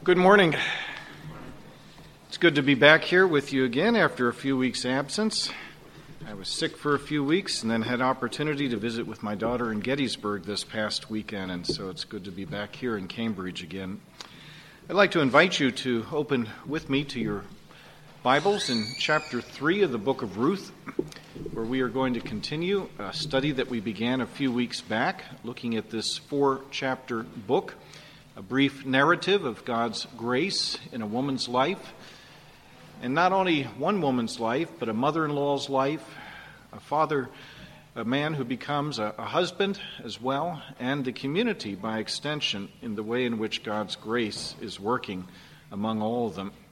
Good morning. It's good to be back here with you again after a few weeks' absence. I was sick for a few weeks and then had opportunity to visit with my daughter in Gettysburg this past weekend, and so it's good to be back here in Cambridge again. I'd like to invite you to open with me to your Bibles in chapter 3 of the book of Ruth, where we are going to continue a study that we began a few weeks back, looking at this 4-chapter book, a brief narrative of God's grace in a woman's life, and not only one woman's life, but a mother-in-law's life, a father, a man who becomes a husband as well, and the community by extension in the way in which God's grace is working among all of them.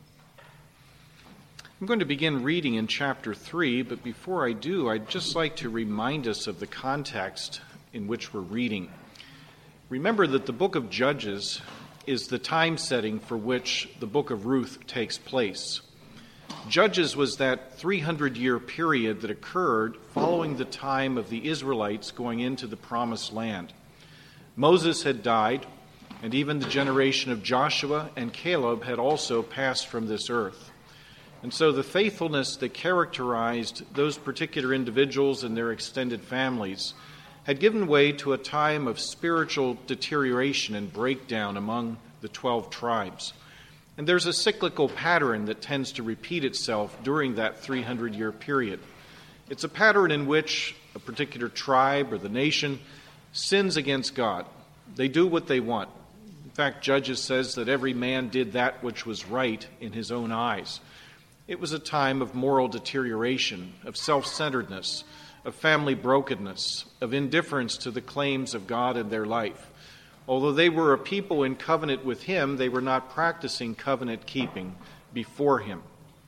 I'm going to begin reading in chapter 3, but before I do, I'd just like to remind us of the context in which we're reading. Remember that the book of Judges is the time setting for which the book of Ruth takes place. Judges was that 300-year period that occurred following the time of the Israelites going into the Promised Land. Moses had died, and even the generation of Joshua and Caleb had also passed from this earth. And so the faithfulness that characterized those particular individuals and their extended families had given way to a time of spiritual deterioration and breakdown among the 12 tribes. And there's a cyclical pattern that tends to repeat itself during that 300-year period. It's a pattern in which a particular tribe or the nation sins against God. They do what they want. In fact, Judges says that every man did that which was right in his own eyes. It was a time of moral deterioration, of self-centeredness, of family brokenness, of indifference to the claims of God in their life. Although they were a people in covenant with Him, they were not practicing covenant keeping before Him.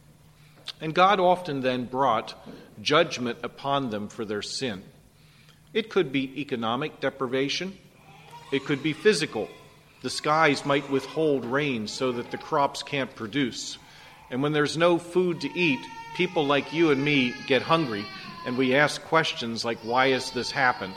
And God often then brought judgment upon them for their sin. It could be economic deprivation. It could be physical. The skies might withhold rain so that the crops can't produce. And when there's no food to eat, people like you and me get hungry, and we ask questions like, why has this happened?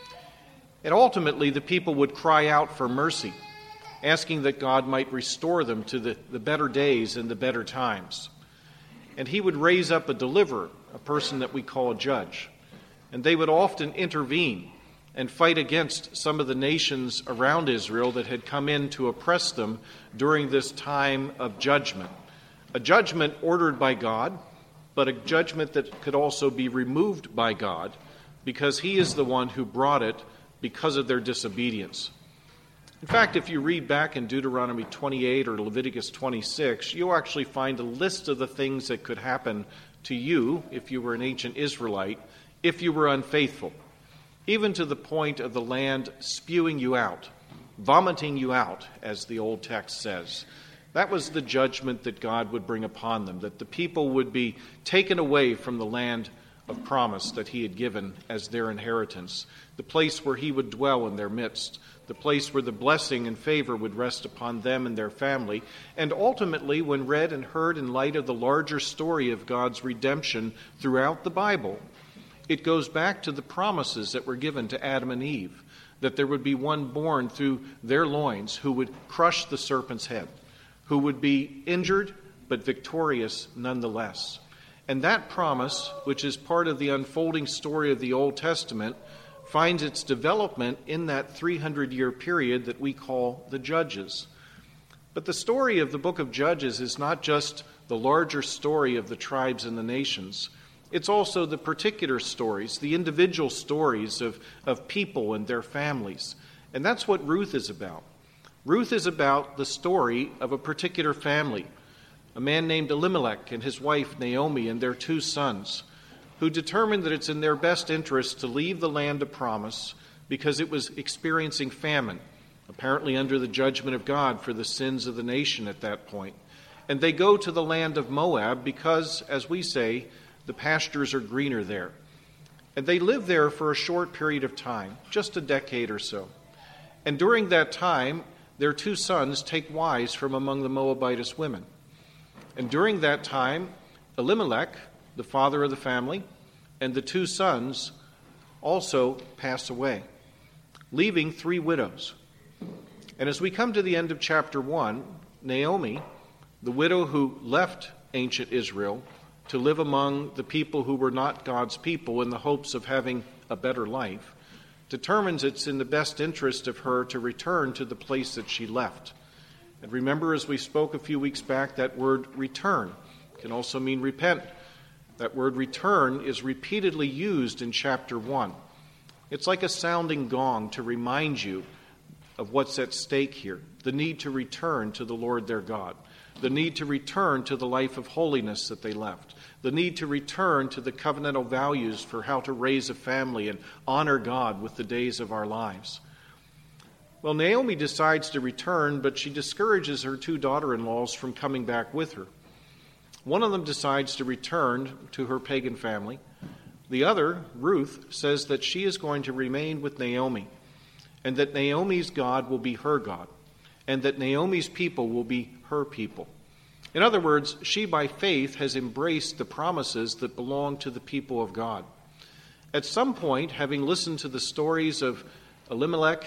And ultimately, the people would cry out for mercy, asking that God might restore them to the better days and the better times. And He would raise up a deliverer, a person that we call a judge. And they would often intervene and fight against some of the nations around Israel that had come in to oppress them during this time of judgment. A judgment ordered by God, but a judgment that could also be removed by God because He is the one who brought it because of their disobedience. In fact, if you read back in Deuteronomy 28 or Leviticus 26, you'll actually find a list of the things that could happen to you if you were an ancient Israelite, if you were unfaithful, even to the point of the land spewing you out, vomiting you out, as the old text says. That was the judgment that God would bring upon them, that the people would be taken away from the land of promise that He had given as their inheritance, the place where He would dwell in their midst, the place where the blessing and favor would rest upon them and their family. And ultimately, when read and heard in light of the larger story of God's redemption throughout the Bible, it goes back to the promises that were given to Adam and Eve, that there would be one born through their loins who would crush the serpent's head, who would be injured but victorious nonetheless. And that promise, which is part of the unfolding story of the Old Testament, finds its development in that 300-year period that we call the Judges. But the story of the book of Judges is not just the larger story of the tribes and the nations. It's also the particular stories, the individual stories of people and their families. And that's what Ruth is about. Ruth is about the story of a particular family, a man named Elimelech and his wife Naomi and their 2 sons, who determined that it's in their best interest to leave the land of promise because it was experiencing famine, apparently under the judgment of God for the sins of the nation at that point. And they go to the land of Moab because, as we say, the pastures are greener there. And they live there for a short period of time, just a decade or so. And during that time, their 2 sons take wives from among the Moabitess women. And during that time, Elimelech, the father of the family, and the 2 sons also pass away, leaving 3 widows. And as we come to the end of chapter 1, Naomi, the widow who left ancient Israel to live among the people who were not God's people in the hopes of having a better life, determines it's in the best interest of her to return to the place that she left. And remember, as we spoke a few weeks back, that word return can also mean repent. That word return is repeatedly used in chapter 1. It's like a sounding gong to remind you of what's at stake here, the need to return to the Lord their God, the need to return to the life of holiness that they left, the need to return to the covenantal values for how to raise a family and honor God with the days of our lives. Well, Naomi decides to return, but she discourages her two daughter-in-laws from coming back with her. One of them decides to return to her pagan family. The other, Ruth, says that she is going to remain with Naomi, and that Naomi's God will be her God, and that Naomi's people will be her people. In other words, she by faith has embraced the promises that belong to the people of God. At some point, having listened to the stories of Elimelech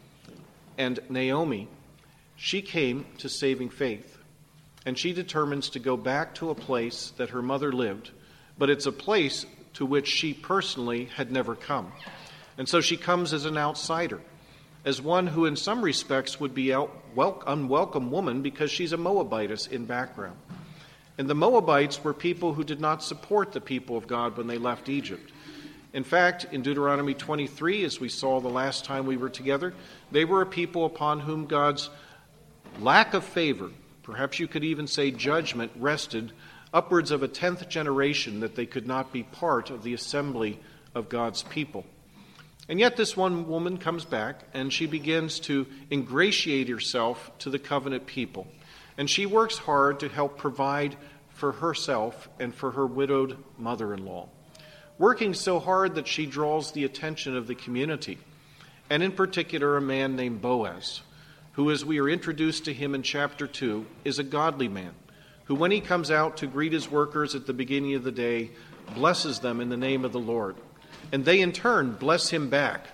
and Naomi, she came to saving faith, and she determines to go back to a place that her mother lived, but it's a place to which she personally had never come. And so she comes as an outsider, as one who in some respects would be an unwelcome woman because she's a Moabitess in background. And the Moabites were people who did not support the people of God when they left Egypt. In fact, in Deuteronomy 23, as we saw the last time we were together, they were a people upon whom God's lack of favor, perhaps you could even say judgment, rested upwards of a 10th generation that they could not be part of the assembly of God's people. And yet this one woman comes back and she begins to ingratiate herself to the covenant people. And she works hard to help provide for herself and for her widowed mother-in-law, working so hard that she draws the attention of the community, and in particular a man named Boaz, who, as we are introduced to him in chapter 2, is a godly man, who when he comes out to greet his workers at the beginning of the day, blesses them in the name of the Lord. And they in turn bless him back.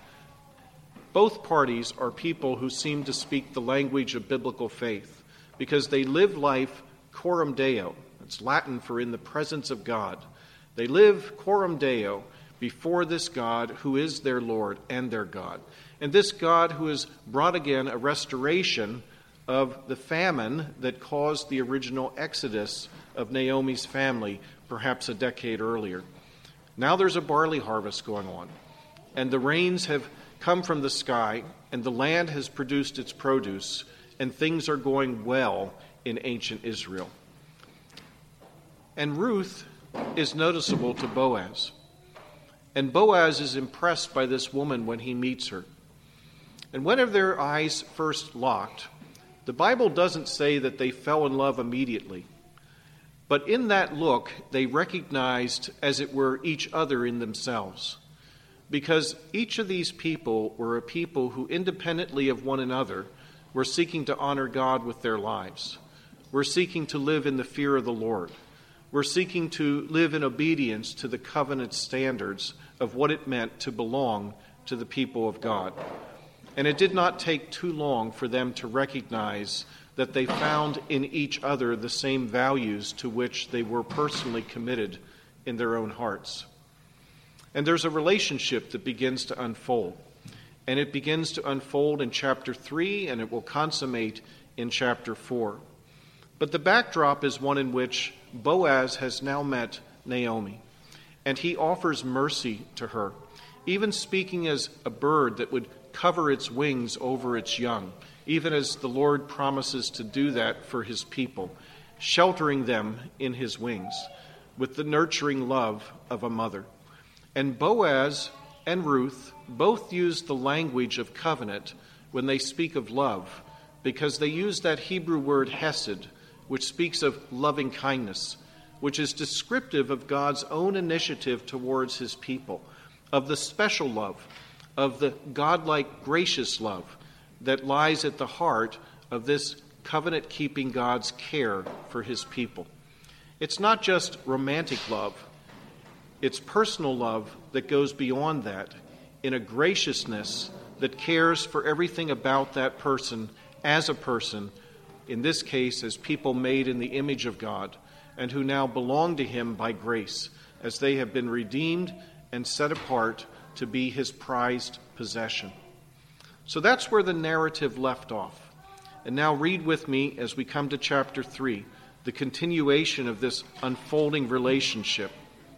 Both parties are people who seem to speak the language of biblical faith because they live life coram Deo. It's Latin for in the presence of God. They live coram Deo before this God who is their Lord and their God. And this God who has brought again a restoration of the famine that caused the original exodus of Naomi's family perhaps a decade earlier. Now there's a barley harvest going on, and the rains have come from the sky, and the land has produced its produce, and things are going well in ancient Israel. And Ruth is noticeable to Boaz, and Boaz is impressed by this woman when he meets her. And whenever their eyes first locked, the Bible doesn't say that they fell in love immediately. But in that look, they recognized, as it were, each other in themselves. Because each of these people were a people who, independently of one another, were seeking to honor God with their lives. Were seeking to live in the fear of the Lord. Were seeking to live in obedience to the covenant standards of what it meant to belong to the people of God. And it did not take too long for them to recognize that they found in each other the same values to which they were personally committed in their own hearts. And there's a relationship that begins to unfold. And it begins to unfold in chapter 3, and it will consummate in chapter 4. But the backdrop is one in which Boaz has now met Naomi, and he offers mercy to her, even speaking as a bird that would cover its wings over its young, even as the Lord promises to do that for his people, sheltering them in his wings with the nurturing love of a mother. And Boaz and Ruth both use the language of covenant when they speak of love, because they use that Hebrew word hesed, which speaks of loving kindness, which is descriptive of God's own initiative towards his people, of the special love, of the godlike gracious love that lies at the heart of this covenant-keeping God's care for his people. It's not just romantic love. It's personal love that goes beyond that in a graciousness that cares for everything about that person as a person in this case as people made in the image of God, and who now belong to him by grace, as they have been redeemed and set apart to be his prized possession. So that's where the narrative left off. And now read with me as we come to chapter 3, the continuation of this unfolding relationship.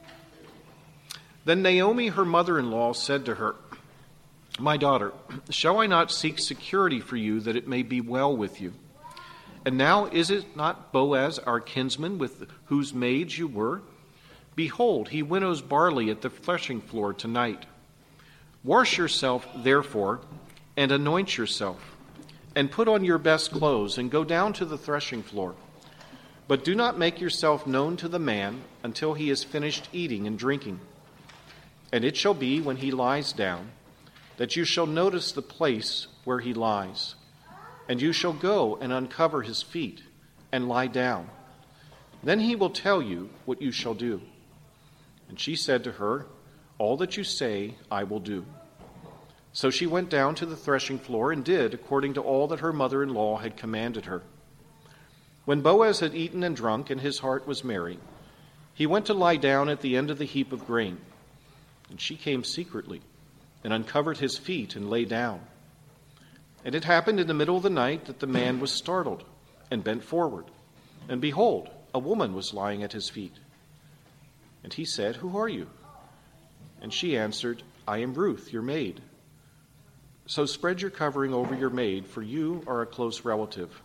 Then Naomi, her mother-in-law, said to her, "My daughter, shall I not seek security for you, that it may be well with you? And now is it not Boaz, our kinsman, with whose maids you were? Behold, he winnows barley at the threshing floor tonight. Wash yourself, therefore, and anoint yourself, and put on your best clothes, and go down to the threshing floor. But do not make yourself known to the man until he has finished eating and drinking. And it shall be, when he lies down, that you shall notice the place where he lies, and you shall go and uncover his feet and lie down. Then he will tell you what you shall do." And she said to her, "All that you say I will do." So she went down to the threshing floor and did according to all that her mother-in-law had commanded her. When Boaz had eaten and drunk, and his heart was merry, he went to lie down at the end of the heap of grain. And she came secretly and uncovered his feet and lay down. And it happened in the middle of the night that the man was startled and bent forward. And behold, a woman was lying at his feet. And he said, "Who are you?" And she answered, "I am Ruth, your maid. So spread your covering over your maid, for you are a close relative."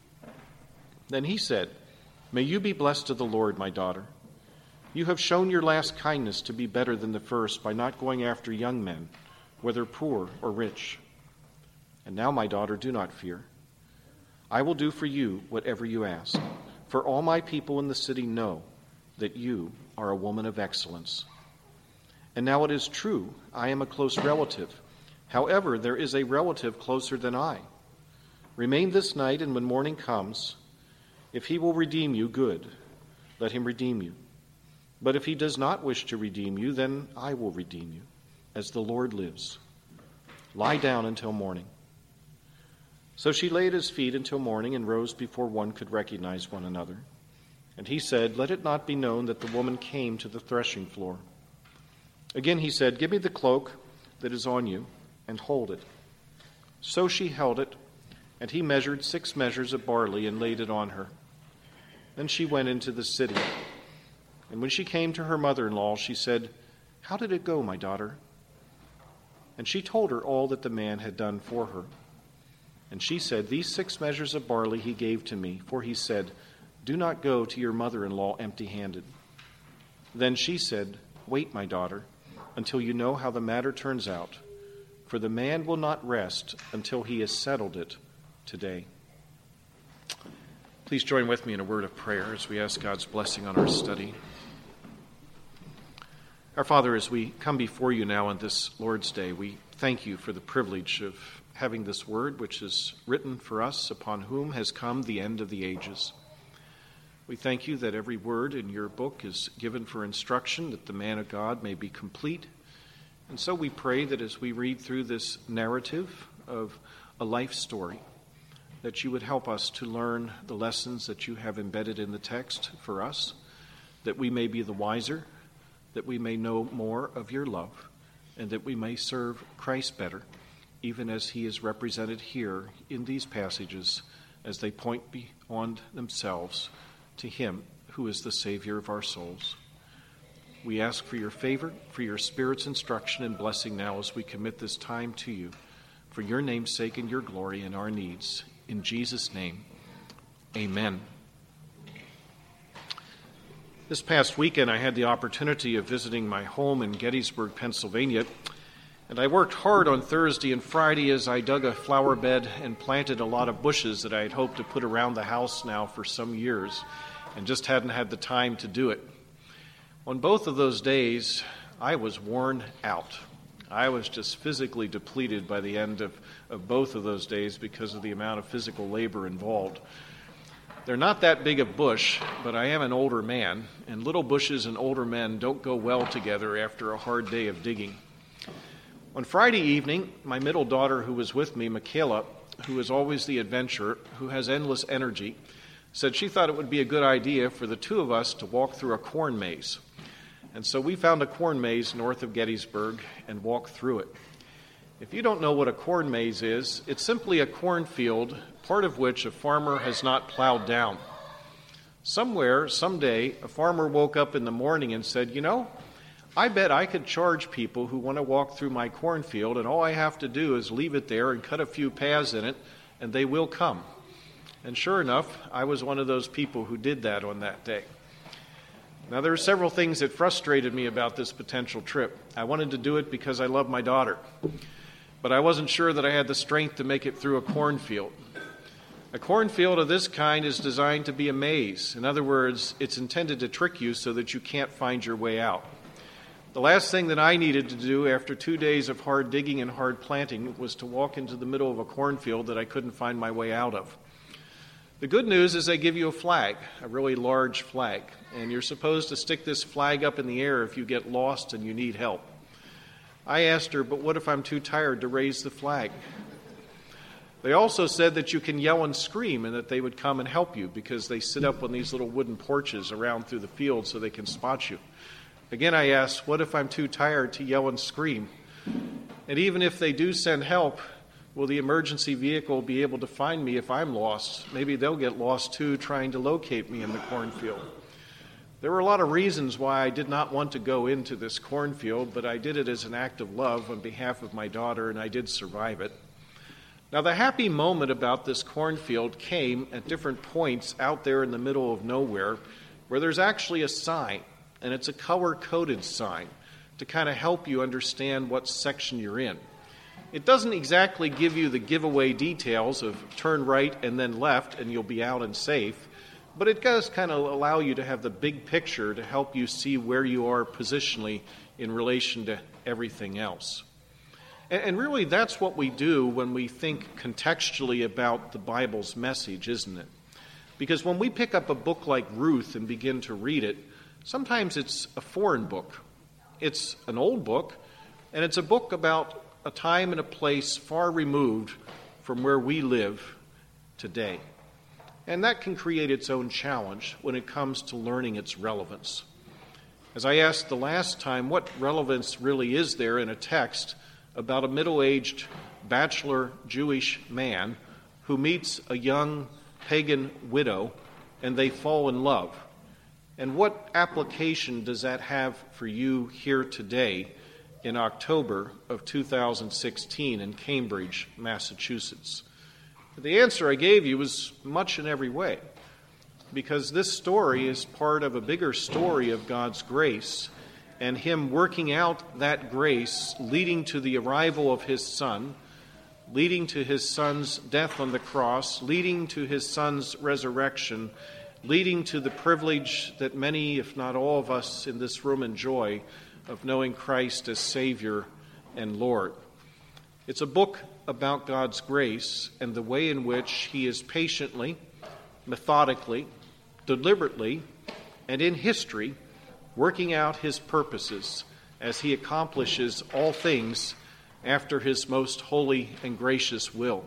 Then he said, "May you be blessed of the Lord, my daughter. You have shown your last kindness to be better than the first by not going after young men, whether poor or rich. And now, my daughter, do not fear. I will do for you whatever you ask, for all my people in the city know that you are a woman of excellence. And now it is true, I am a close relative. However, there is a relative closer than I. Remain this night, and when morning comes, if he will redeem you, good, let him redeem you. But if he does not wish to redeem you, then I will redeem you, as the Lord lives. Lie down until morning." So she lay at his feet until morning and rose before one could recognize one another. And he said, "Let it not be known that the woman came to the threshing floor." Again he said, "Give me the cloak that is on you, and hold it." So she held it, and he measured 6 measures of barley and laid it on her. Then she went into the city. And when she came to her mother-in-law, she said, "How did it go, my daughter?" And she told her all that the man had done for her. And she said, "These 6 measures of barley he gave to me, for he said, 'Do not go to your mother-in-law empty-handed.'" Then she said, "Wait, my daughter, until you know how the matter turns out, for the man will not rest until he has settled it today." Please join with me in a word of prayer as we ask God's blessing on our study. Our Father, as we come before you now on this Lord's Day, we thank you for the privilege of having this word which is written for us, upon whom has come the end of the ages. We thank you that every word in your book is given for instruction, that the man of God may be complete. And so we pray that as we read through this narrative of a life story, that you would help us to learn the lessons that you have embedded in the text for us, that we may be the wiser, that we may know more of your love, and that we may serve Christ better, even as he is represented here in these passages as they point beyond themselves to him who is the Savior of our souls. We ask for your favor, for your Spirit's instruction and blessing now as we commit this time to you, for your name's sake and your glory and our needs. In Jesus' name, amen. This past weekend, I had the opportunity of visiting my home in Gettysburg, Pennsylvania, and I worked hard on Thursday and Friday as I dug a flower bed and planted a lot of bushes that I had hoped to put around the house now for some years, and just hadn't had the time to do it. On both of those days, I was worn out. I was just physically depleted by the end of both of those days because of the amount of physical labor involved. They're not that big a bush, but I am an older man, and little bushes and older men don't go well together after a hard day of digging. On Friday evening, my middle daughter, who was with me, Michaela, who is always the adventurer, who has endless energy, said she thought it would be a good idea for the two of us to walk through a corn maze. And so we found a corn maze north of Gettysburg and walked through it. If you don't know what a corn maze is, it's simply a cornfield, part of which a farmer has not plowed down. Somewhere, someday, a farmer woke up in the morning and said, I bet I could charge people who want to walk through my cornfield, and all I have to do is leave it there and cut a few paths in it, and they will come. And sure enough, I was one of those people who did that on that day. Now, there are several things that frustrated me about this potential trip. I wanted to do it because I love my daughter, but I wasn't sure that I had the strength to make it through a cornfield. A cornfield of this kind is designed to be a maze. In other words, it's intended to trick you so that you can't find your way out. The last thing that I needed to do after 2 days of hard digging and hard planting was to walk into the middle of a cornfield that I couldn't find my way out of. The good news is they give you a flag, a really large flag, and you're supposed to stick this flag up in the air if you get lost and you need help. I asked her, but what if I'm too tired to raise the flag? They also said that you can yell and scream and that they would come and help you because they sit up on these little wooden porches around through the field so they can spot you. Again, I asked, what if I'm too tired to yell and scream? And even if they do send help, will the emergency vehicle be able to find me if I'm lost? Maybe they'll get lost too trying to locate me in the cornfield. There were a lot of reasons why I did not want to go into this cornfield, but I did it as an act of love on behalf of my daughter, and I did survive it. Now, the happy moment about this cornfield came at different points out there in the middle of nowhere where there's actually a sign, and it's a color-coded sign to kind of help you understand what section you're in. It doesn't exactly give you the giveaway details of turn right and then left and you'll be out and safe, but it does kind of allow you to have the big picture to help you see where you are positionally in relation to everything else. And really, that's what we do when we think contextually about the Bible's message, isn't it? Because when we pick up a book like Ruth and begin to read it, sometimes it's a foreign book. It's an old book, and it's a book about a time and a place far removed from where we live today. And that can create its own challenge when it comes to learning its relevance. As I asked the last time, what relevance really is there in a text about a middle-aged bachelor Jewish man who meets a young pagan widow and they fall in love? And what application does that have for you here today in October of 2016 in Cambridge, Massachusetts? The answer I gave you was much in every way, because this story is part of a bigger story of God's grace and Him working out that grace, leading to the arrival of His Son, leading to His Son's death on the cross, leading to His Son's resurrection, leading to the privilege that many, if not all of us in this room enjoy, of knowing Christ as Savior and Lord. It's a book about God's grace and the way in which He is patiently, methodically, deliberately, and in history working out His purposes as He accomplishes all things after His most holy and gracious will.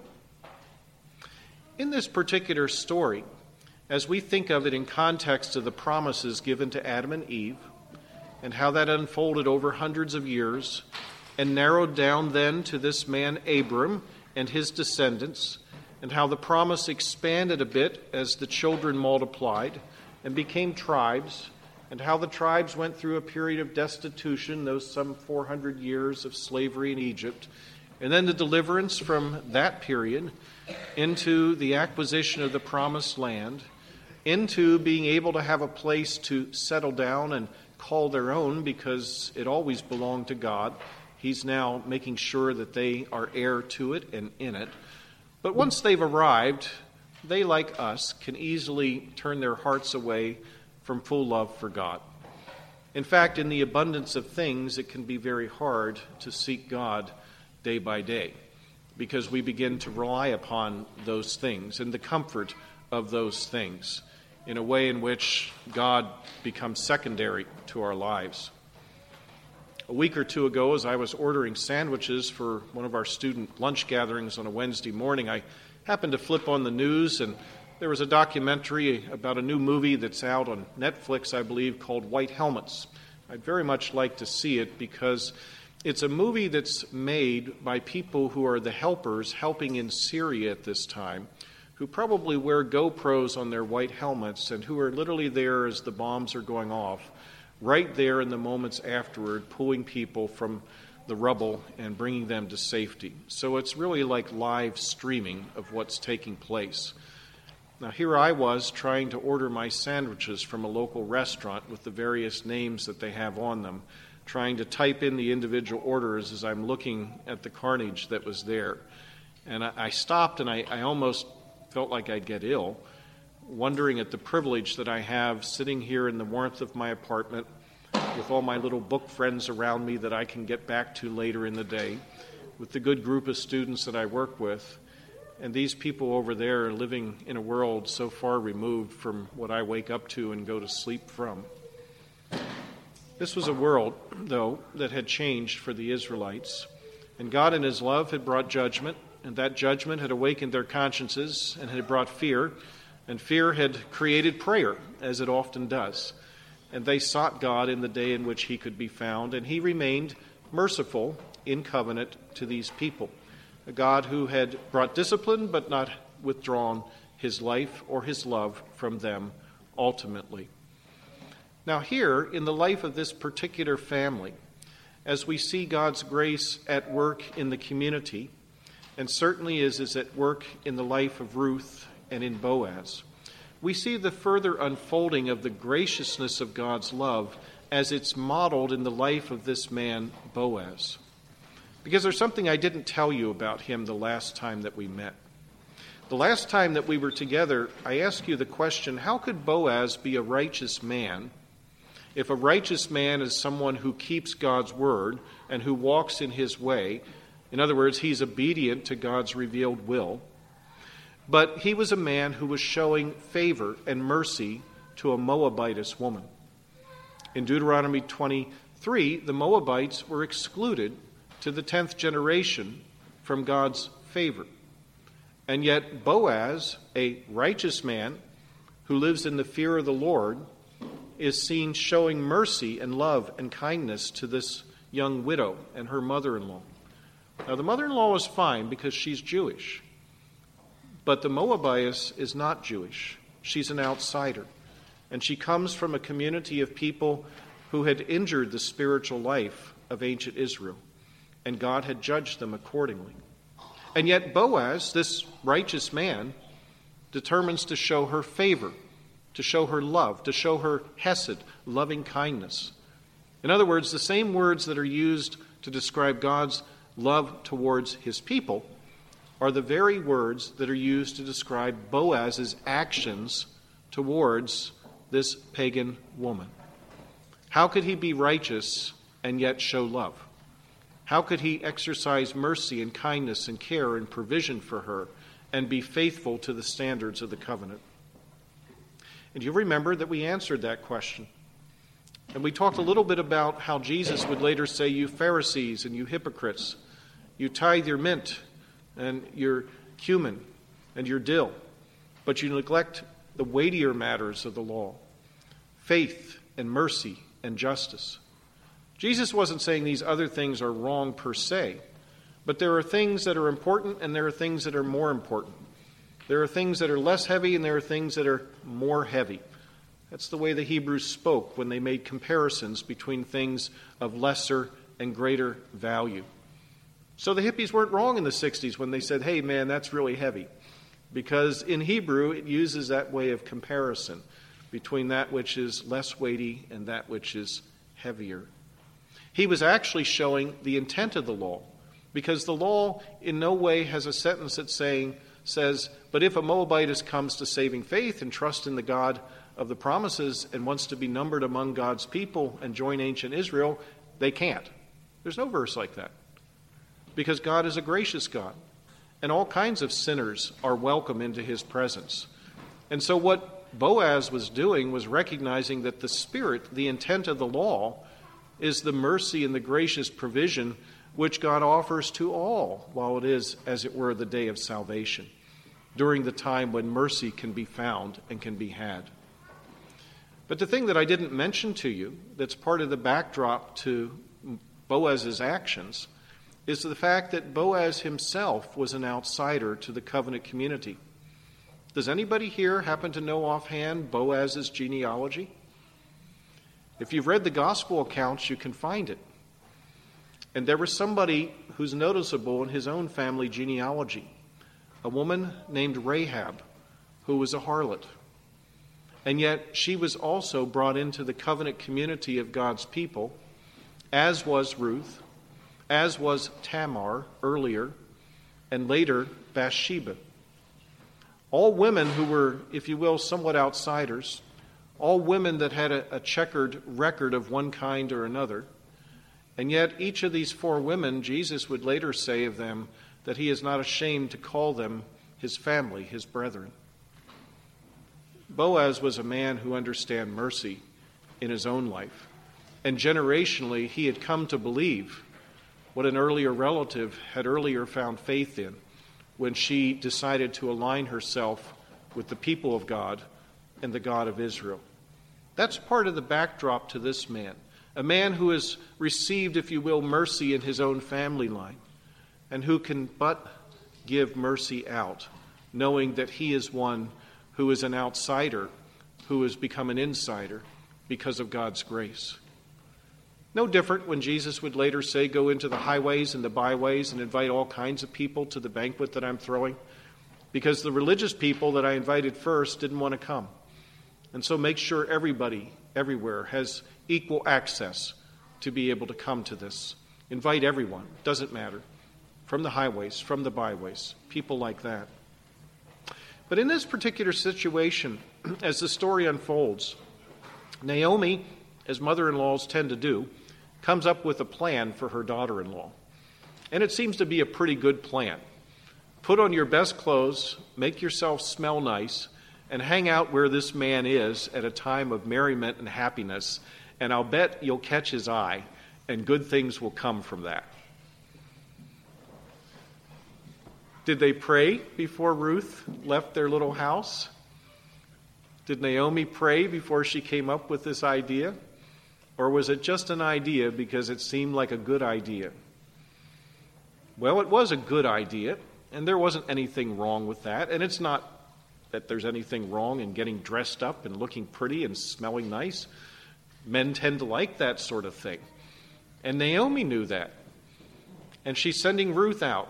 In this particular story, as we think of it in context of the promises given to Adam and Eve, and how that unfolded over hundreds of years, and narrowed down then to this man Abram and his descendants, and how the promise expanded a bit as the children multiplied and became tribes, and how the tribes went through a period of destitution, those some 400 years of slavery in Egypt, and then the deliverance from that period into the acquisition of the promised land, into being able to have a place to settle down and call their own because it always belonged to God. He's now making sure that they are heir to it and in it. But once they've arrived, they, like us, can easily turn their hearts away from full love for God. In fact, in the abundance of things, it can be very hard to seek God day by day because we begin to rely upon those things and the comfort of those things in a way in which God becomes secondary to our lives. A week or two ago, as I was ordering sandwiches for one of our student lunch gatherings on a Wednesday morning, I happened to flip on the news, and there was a documentary about a new movie that's out on Netflix, I believe, called White Helmets. I'd very much like to see it because it's a movie that's made by people who are the helpers helping in Syria at this time, who probably wear GoPros on their white helmets and who are literally there as the bombs are going off, right there in the moments afterward, pulling people from the rubble and bringing them to safety. So it's really like live streaming of what's taking place. Now, here I was trying to order my sandwiches from a local restaurant with the various names that they have on them, trying to type in the individual orders as I'm looking at the carnage that was there. And I stopped and I almost felt like I'd get ill, wondering at the privilege that I have sitting here in the warmth of my apartment with all my little book friends around me that I can get back to later in the day, with the good group of students that I work with, and these people over there are living in a world so far removed from what I wake up to and go to sleep from. This was a world, though, that had changed for the Israelites, and God in His love had brought judgment, and that judgment had awakened their consciences and had brought fear, and fear had created prayer, as it often does. And they sought God in the day in which He could be found, and He remained merciful in covenant to these people. A God who had brought discipline but not withdrawn His life or His love from them ultimately. Now here, in the life of this particular family, as we see God's grace at work in the community, and certainly is at work in the life of Ruth and in Boaz, we see the further unfolding of the graciousness of God's love as it's modeled in the life of this man, Boaz. Because there's something I didn't tell you about him the last time that we met. The last time that we were together, I asked you the question, how could Boaz be a righteous man if a righteous man is someone who keeps God's word and who walks in His way? In other words, he's obedient to God's revealed will. But he was a man who was showing favor and mercy to a Moabitess woman. In Deuteronomy 23, the Moabites were excluded to the 10th generation from God's favor. And yet Boaz, a righteous man who lives in the fear of the Lord, is seen showing mercy and love and kindness to this young widow and her mother-in-law. Now, the mother-in-law is fine because she's Jewish, but the Moabitess is not Jewish. She's an outsider, and she comes from a community of people who had injured the spiritual life of ancient Israel, and God had judged them accordingly. And yet Boaz, this righteous man, determines to show her favor, to show her love, to show her hesed, loving kindness. In other words, the same words that are used to describe God's love towards His people are the very words that are used to describe Boaz's actions towards this pagan woman. How could he be righteous and yet show love? How could he exercise mercy and kindness and care and provision for her and be faithful to the standards of the covenant? And you remember that we answered that question. And we talked a little bit about how Jesus would later say, you Pharisees and you hypocrites, you tithe your mint and your cumin and your dill, but you neglect the weightier matters of the law, faith and mercy and justice. Jesus wasn't saying these other things are wrong per se, but there are things that are important and there are things that are more important. There are things that are less heavy and there are things that are more heavy. That's the way the Hebrews spoke when they made comparisons between things of lesser and greater value. So the hippies weren't wrong in the 60s when they said, hey man, that's really heavy. Because in Hebrew it uses that way of comparison between that which is less weighty and that which is heavier. He was actually showing the intent of the law, because the law in no way has a sentence that says, but if a Moabitess comes to saving faith and trust in the God of the promises and wants to be numbered among God's people and join ancient Israel, they can't. There's no verse like that, because God is a gracious God, and all kinds of sinners are welcome into His presence. And so what Boaz was doing was recognizing that the spirit, the intent of the law, is the mercy and the gracious provision which God offers to all while it is, as it were, the day of salvation, during the time when mercy can be found and can be had. But the thing that I didn't mention to you that's part of the backdrop to Boaz's actions is the fact that Boaz himself was an outsider to the covenant community. Does anybody here happen to know offhand Boaz's genealogy? If you've read the gospel accounts, you can find it. And there was somebody who's noticeable in his own family genealogy, a woman named Rahab, who was a harlot. And yet she was also brought into the covenant community of God's people, as was Ruth, as was Tamar earlier, and later Bathsheba. All women who were, if you will, somewhat outsiders, all women that had a checkered record of one kind or another. And yet each of these four women, Jesus would later say of them that he is not ashamed to call them his family, his brethren. Boaz was a man who understood mercy in his own life. And generationally, he had come to believe what an earlier relative had earlier found faith in when she decided to align herself with the people of God and the God of Israel. That's part of the backdrop to this man, a man who has received, if you will, mercy in his own family line, and who can but give mercy out, knowing that he is one who is an outsider, who has become an insider because of God's grace. No different when Jesus would later say, go into the highways and the byways and invite all kinds of people to the banquet that I'm throwing, because the religious people that I invited first didn't want to come. And so make sure everybody, everywhere, has equal access to be able to come to this. Invite everyone, doesn't matter, from the highways, from the byways, people like that. But in this particular situation, as the story unfolds, Naomi, as mother-in-laws tend to do, comes up with a plan for her daughter-in-law. And it seems to be a pretty good plan. Put on your best clothes, make yourself smell nice, and hang out where this man is at a time of merriment and happiness, and I'll bet you'll catch his eye, and good things will come from that. Did they pray before Ruth left their little house? Did Naomi pray before she came up with this idea? Or was it just an idea because it seemed like a good idea? Well, it was a good idea, and there wasn't anything wrong with that. And it's not that there's anything wrong in getting dressed up and looking pretty and smelling nice. Men tend to like that sort of thing. And Naomi knew that. And she's sending Ruth out,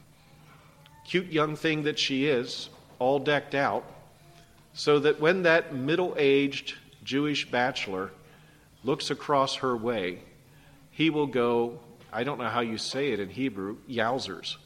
cute young thing that she is, all decked out, so that when that middle-aged Jewish bachelor looks across her way, he will go, I don't know how you say it in Hebrew, yowzers.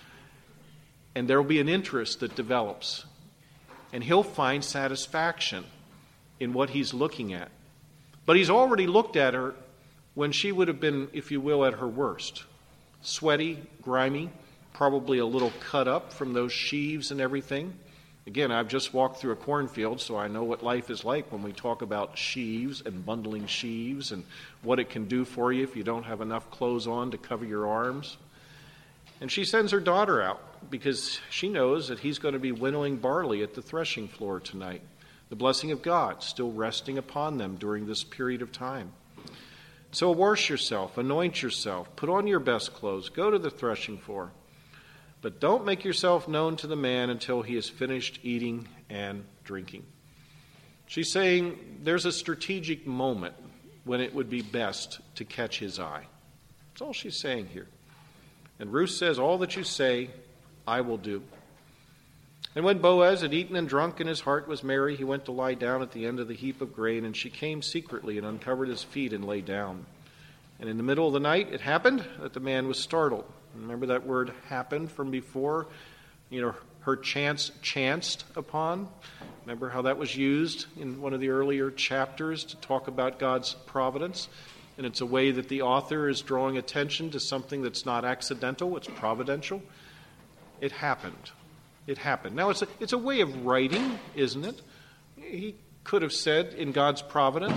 And there will be an interest that develops. And he'll find satisfaction in what he's looking at. But he's already looked at her when she would have been, if you will, at her worst. Sweaty, grimy, probably a little cut up from those sheaves and everything. Again, I've just walked through a cornfield, so I know what life is like when we talk about sheaves and bundling sheaves and what it can do for you if you don't have enough clothes on to cover your arms. And she sends her daughter out because she knows that he's going to be winnowing barley at the threshing floor tonight. The blessing of God still resting upon them during this period of time. So wash yourself, anoint yourself, put on your best clothes, go to the threshing floor. But don't make yourself known to the man until he has finished eating and drinking. She's saying there's a strategic moment when it would be best to catch his eye. That's all she's saying here. And Ruth says, all that you say, I will do. And when Boaz had eaten and drunk and his heart was merry, he went to lie down at the end of the heap of grain, and she came secretly and uncovered his feet and lay down. And in the middle of the night it happened that the man was startled. Remember that word happened from before? Her chanced upon. Remember how that was used in one of the earlier chapters to talk about God's providence? And it's a way that the author is drawing attention to something that's not accidental, it's providential. It happened. It happened. Now, it's a way of writing, isn't it? He could have said, in God's providence,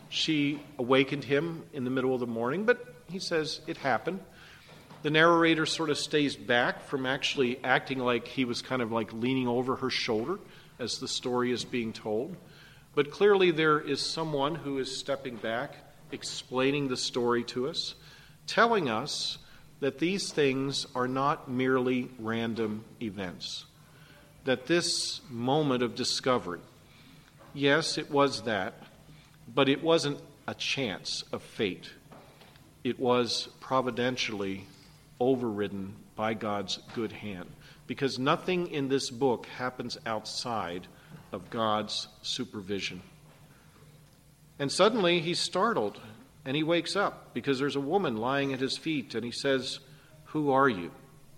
She awakened him in the middle of the morning, but he says it happened. The narrator sort of stays back from actually acting like he was kind of like leaning over her shoulder as the story is being told. But clearly there is someone who is stepping back, explaining the story to us, telling us that these things are not merely random events. That this moment of discovery, yes, it was that, but it wasn't a chance of fate. It was providentially overridden by God's good hand, because nothing in this book happens outside of God's supervision. And suddenly he's startled, and he wakes up because there's a woman lying at his feet, and he says, "Who are you?"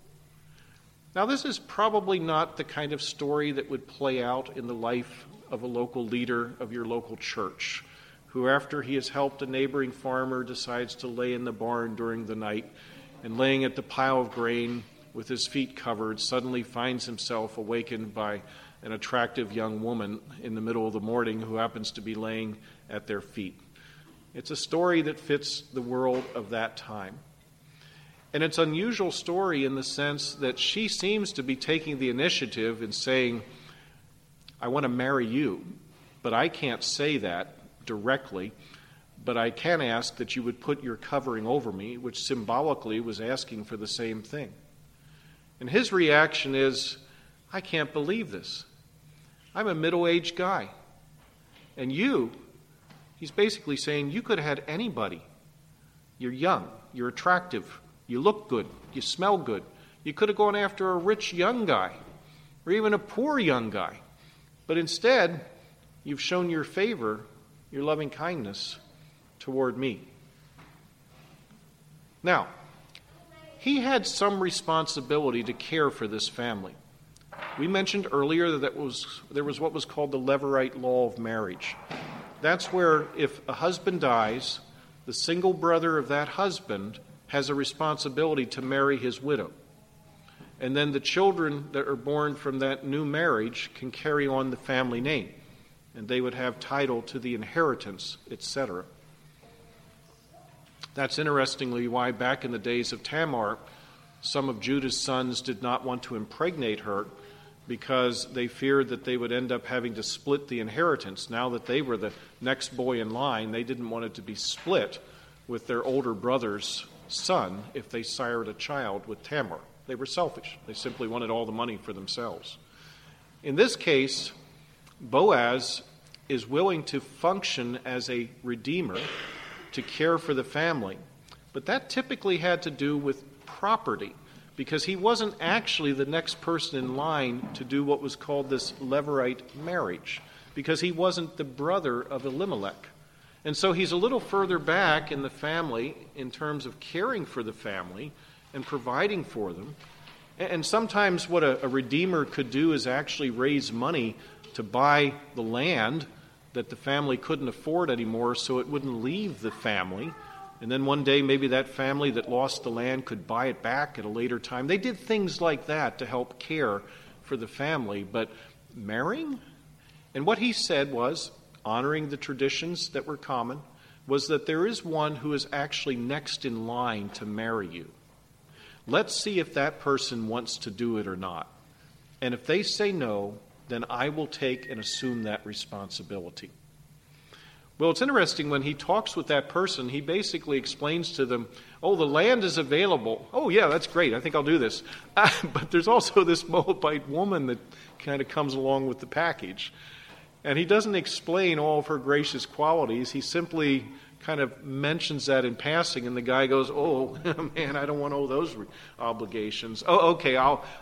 Now, this is probably not the kind of story that would play out in the life of a local leader of your local church, who, after he has helped a neighboring farmer, decides to lay in the barn during the night, and laying at the pile of grain with his feet covered, suddenly finds himself awakened by an attractive young woman in the middle of the morning who happens to be laying at their feet. It's a story that fits the world of that time. And it's an unusual story in the sense that she seems to be taking the initiative in saying, "I want to marry you, but I can't say that directly, but I can ask that you would put your covering over me," which symbolically was asking for the same thing. And his reaction is, "I can't believe this. I'm a middle-aged guy. And you," he's basically saying, "you could have had anybody. You're young, you're attractive, you look good, you smell good. You could have gone after a rich young guy, or even a poor young guy. But instead, you've shown your favor, your loving kindness toward me." Now, he had some responsibility to care for this family. We mentioned earlier that there was what was called the Levirate law of marriage. That's where if a husband dies, the single brother of that husband has a responsibility to marry his widow. And then the children that are born from that new marriage can carry on the family name, and they would have title to the inheritance, etc. That's interestingly why back in the days of Tamar, some of Judah's sons did not want to impregnate her, because they feared that they would end up having to split the inheritance. Now that they were the next boy in line, they didn't want it to be split with their older brother's son if they sired a child with Tamar. They were selfish. They simply wanted all the money for themselves. In this case, Boaz is willing to function as a redeemer to care for the family. But that typically had to do with property, because he wasn't actually the next person in line to do what was called this Levirate marriage, because he wasn't the brother of Elimelech. And so he's a little further back in the family in terms of caring for the family and providing for them. And sometimes what a redeemer could do is actually raise money to buy the land that the family couldn't afford anymore, so it wouldn't leave the family. And then one day maybe that family that lost the land could buy it back at a later time. They did things like that to help care for the family. But marrying? And what he said was, honoring the traditions that were common, was that there is one who is actually next in line to marry you. Let's see if that person wants to do it or not. And if they say no, then I will take and assume that responsibility. Well, it's interesting when he talks with that person, he basically explains to them, "Oh, the land is available. Oh, yeah, that's great. I think I'll do this." But there's also this Moabite woman that kind of comes along with the package. And he doesn't explain all of her gracious qualities. He simply kind of mentions that in passing, and the guy goes, "Oh, man, I don't want all those obligations. Oh, okay,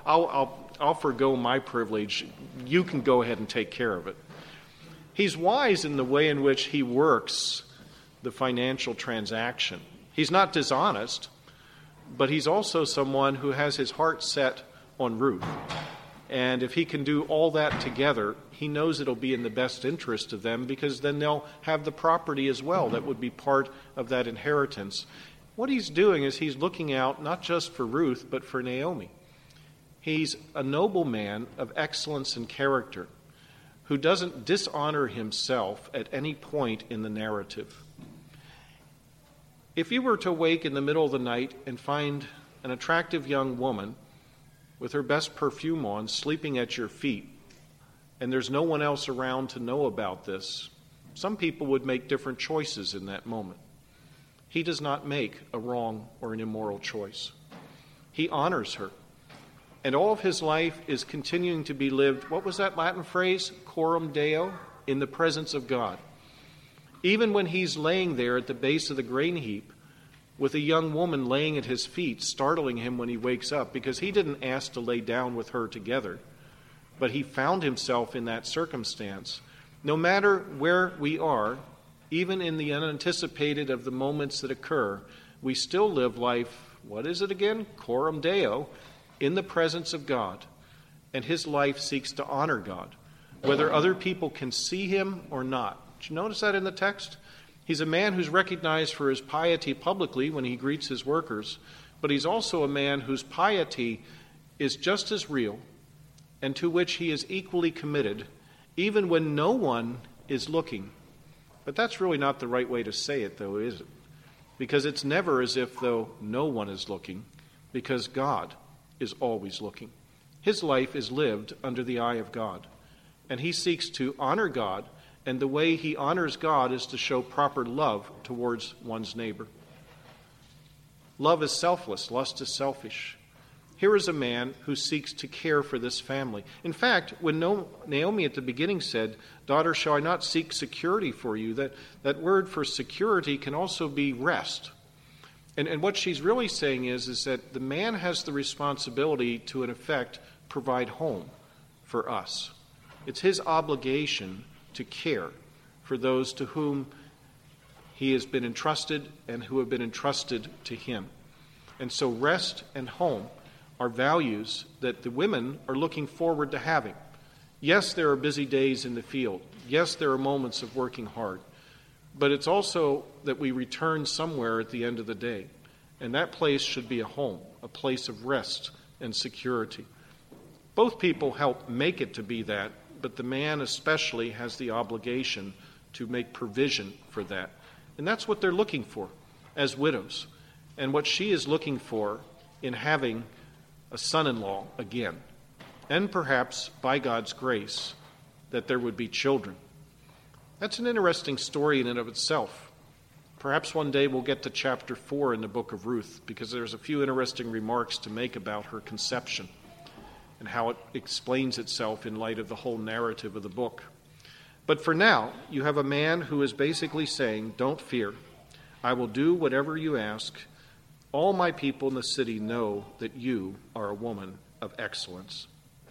I'll forgo my privilege. You can go ahead and take care of it." He's wise in the way in which he works the financial transaction. He's not dishonest, but he's also someone who has his heart set on Ruth. And if he can do all that together, he knows it'll be in the best interest of them, because then they'll have the property as well that would be part of that inheritance. What he's doing is he's looking out not just for Ruth, but for Naomi. He's a noble man of excellence and character who doesn't dishonor himself at any point in the narrative. If you were to wake in the middle of the night and find an attractive young woman with her best perfume on sleeping at your feet, and there's no one else around to know about this, some people would make different choices in that moment. He does not make a wrong or an immoral choice. He honors her. And all of his life is continuing to be lived, what was that Latin phrase? Coram Deo, in the presence of God. Even when he's laying there at the base of the grain heap with a young woman laying at his feet, startling him when he wakes up, because he didn't ask to lay down with her together, but he found himself in that circumstance. No matter where we are, even in the unanticipated of the moments that occur, we still live life, what is it again? Coram Deo, in the presence of God. And his life seeks to honor God, whether other people can see him or not. Did you notice that in the text? He's a man who's recognized for his piety publicly when he greets his workers, but he's also a man whose piety is just as real and to which he is equally committed, even when no one is looking. But that's really not the right way to say it, though, is it? Because it's never as if though no one is looking, because God is always looking. His life is lived under the eye of God, and he seeks to honor God, and the way he honors God is to show proper love towards one's neighbor. Love is selfless, lust is selfish. Here is a man who seeks to care for this family. In fact, when Naomi at the beginning said, "Daughter, shall I not seek security for you?" that word for security can also be rest. And what she's really saying is that the man has the responsibility to, in effect, provide home for us. It's his obligation to care for those to whom he has been entrusted and who have been entrusted to him. And so rest and home are values that the women are looking forward to having. Yes, there are busy days in the field. Yes, there are moments of working hard. But it's also that we return somewhere at the end of the day. And that place should be a home, a place of rest and security. Both people help make it to be that, but the man especially has the obligation to make provision for that. And that's what they're looking for as widows. And what she is looking for in having a son-in-law again. And perhaps, by God's grace, that there would be children. That's an interesting story in and of itself. Perhaps one day we'll get to chapter 4 in the book of Ruth, because there's a few interesting remarks to make about her conception and how it explains itself in light of the whole narrative of the book. But for now, you have a man who is basically saying, "Don't fear. I will do whatever you ask. All my people in the city know that you are a woman of excellence."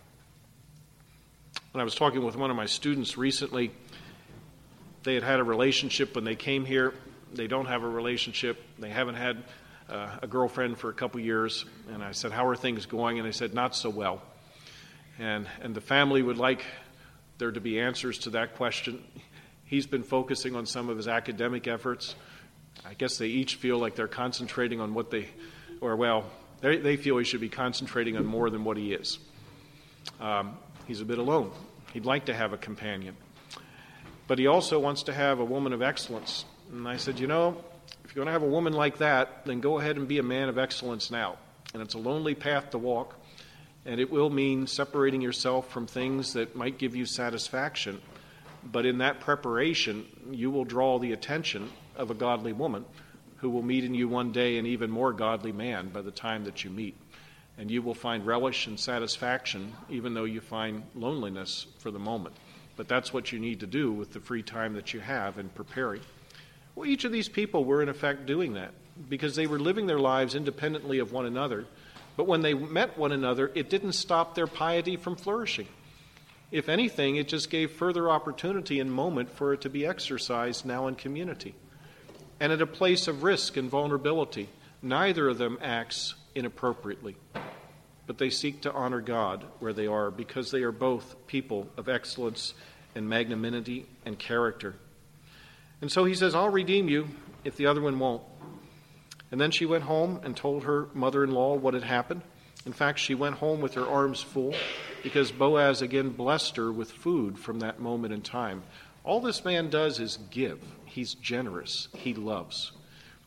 When I was talking with one of my students recently, they had had a relationship when they came here. They don't have a relationship. They haven't had a girlfriend for a couple years. And I said, "How are things going?" And they said, "Not so well." And the family would like there to be answers to that question. He's been focusing on some of his academic efforts. I guess they each feel like they're concentrating on what they feel he should be concentrating on more than what he is. He's a bit alone. He'd like to have a companion. But he also wants to have a woman of excellence. And I said, if you're going to have a woman like that, then go ahead and be a man of excellence now. And it's a lonely path to walk, and it will mean separating yourself from things that might give you satisfaction. But in that preparation, you will draw the attention of a godly woman who will meet in you one day an even more godly man by the time that you meet. And you will find relish and satisfaction even though you find loneliness for the moment. But that's what you need to do with the free time that you have in preparing. Well, each of these people were in effect doing that because they were living their lives independently of one another. But when they met one another, it didn't stop their piety from flourishing. If anything, it just gave further opportunity and moment for it to be exercised now in community. And at a place of risk and vulnerability, neither of them acts inappropriately. But they seek to honor God where they are because they are both people of excellence and magnanimity and character. And so he says, "I'll redeem you if the other one won't." And then she went home and told her mother-in-law what had happened. In fact, she went home with her arms full because Boaz again blessed her with food from that moment in time. All this man does is give. He's generous. He loves.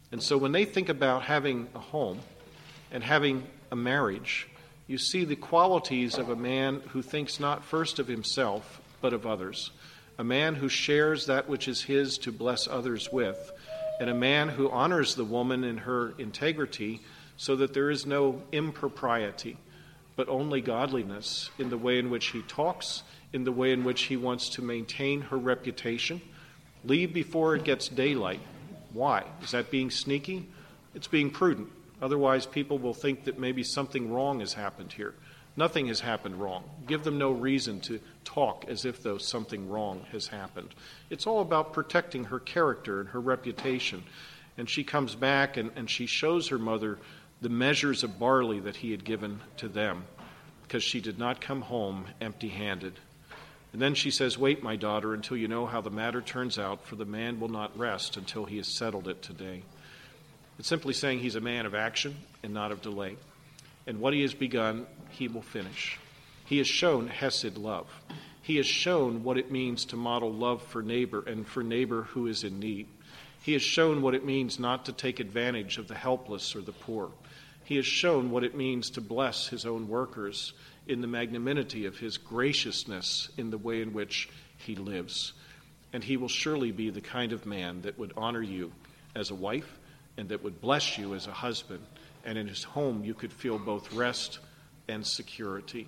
And so when they think about having a home and having a marriage, you see the qualities of a man who thinks not first of himself, but of others. A man who shares that which is his to bless others with, and a man who honors the woman in her integrity so that there is no impropriety, but only godliness in the way in which he talks, in the way in which he wants to maintain her reputation. Leave before it gets daylight. Why? Is that being sneaky? It's being prudent. Otherwise, people will think that maybe something wrong has happened here. Nothing has happened wrong. Give them no reason to talk as if though something wrong has happened. It's all about protecting her character and her reputation. And she comes back and she shows her mother the measures of barley that he had given to them, because she did not come home empty-handed. And then she says, "Wait, my daughter, until you know how the matter turns out, for the man will not rest until he has settled it today." It's simply saying he's a man of action and not of delay. And what he has begun, he will finish. He has shown hesed love. He has shown what it means to model love for neighbor and for neighbor who is in need. He has shown what it means not to take advantage of the helpless or the poor. He has shown what it means to bless his own workers in the magnanimity of his graciousness in the way in which he lives. And he will surely be the kind of man that would honor you as a wife and that would bless you as a husband. And in his home you could feel both rest and security.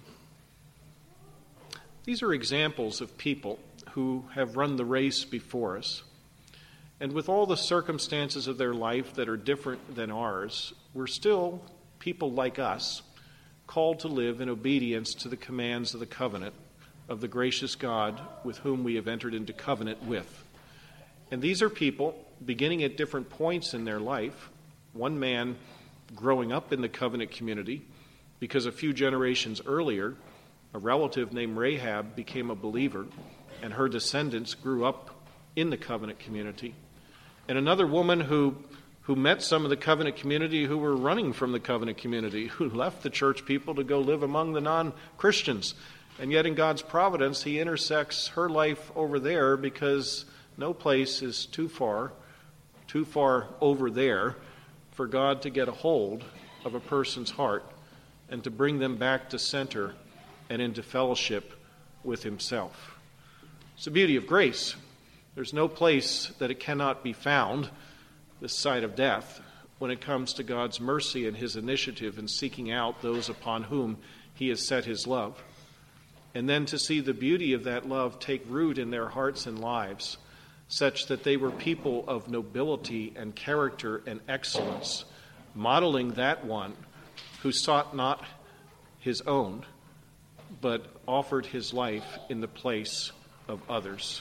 These are examples of people who have run the race before us. And with all the circumstances of their life that are different than ours, we're still people like us, called to live in obedience to the commands of the covenant of the gracious God with whom we have entered into covenant with. And these are people beginning at different points in their life. One man growing up in the covenant community because a few generations earlier, a relative named Rahab became a believer, and her descendants grew up in the covenant community. And another woman who met some of the covenant community who were running from the covenant community, who left the church people to go live among the non-Christians. And yet in God's providence, he intersects her life over there because no place is too far over there for God to get a hold of a person's heart and to bring them back to center and into fellowship with himself. It's the beauty of grace. There's no place that it cannot be found this side of death when it comes to God's mercy and his initiative in seeking out those upon whom he has set his love. And then to see the beauty of that love take root in their hearts and lives, such that they were people of nobility and character and excellence, modeling that one who sought not his own, but offered his life in the place of others.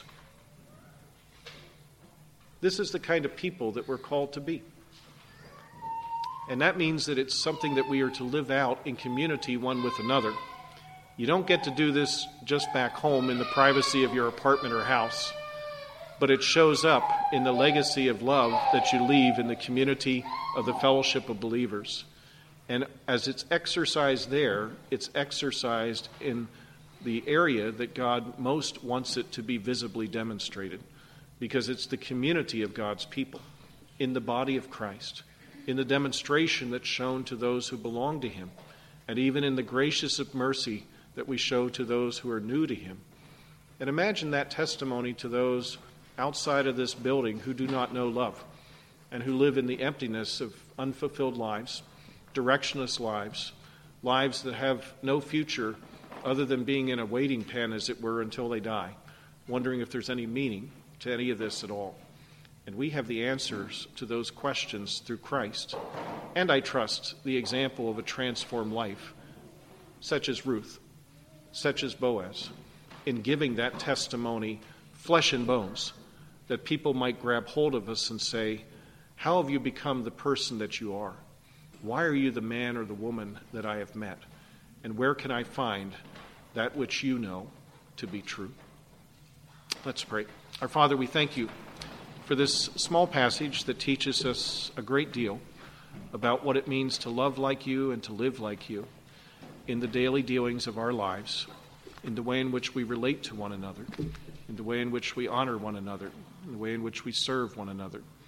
This is the kind of people that we're called to be. And that means that it's something that we are to live out in community one with another. You don't get to do this just back home in the privacy of your apartment or house, but it shows up in the legacy of love that you leave in the community of the fellowship of believers. And as it's exercised there, it's exercised in the area that God most wants it to be visibly demonstrated, because it's the community of God's people in the body of Christ, in the demonstration that's shown to those who belong to him, and even in the gracious of mercy that we show to those who are new to him. And imagine that testimony to those outside of this building who do not know love and who live in the emptiness of unfulfilled lives, directionless lives, lives that have no future other than being in a waiting pen, as it were, until they die, wondering if there's any meaning to any of this at all. And we have the answers to those questions through Christ. And I trust the example of a transformed life, such as Ruth, such as Boaz, in giving that testimony flesh and bones, that people might grab hold of us and say, how have you become the person that you are? Why are you the man or the woman that I have met? And where can I find that which you know to be true? Let's pray. Our Father, we thank you for this small passage that teaches us a great deal about what it means to love like you and to live like you in the daily dealings of our lives, in the way in which we relate to one another, in the way in which we honor one another, in the way in which we serve one another,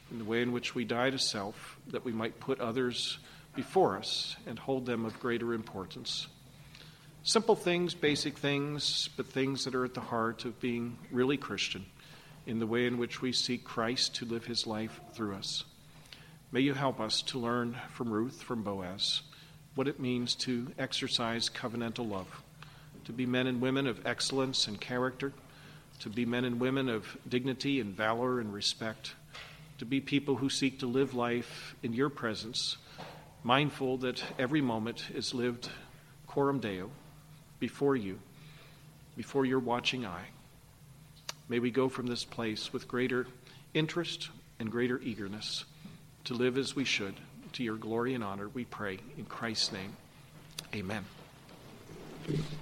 in the way in which we die to self, that we might put others before us and hold them of greater importance. Simple things, basic things, but things that are at the heart of being really Christian in the way in which we seek Christ to live his life through us. May you help us to learn from Ruth, from Boaz, what it means to exercise covenantal love, to be men and women of excellence and character, to be men and women of dignity and valor and respect, to be people who seek to live life in your presence, mindful that every moment is lived coram Deo, before you, before your watching eye. May we go from this place with greater interest and greater eagerness to live as we should, to your glory and honor, we pray in Christ's name. Amen.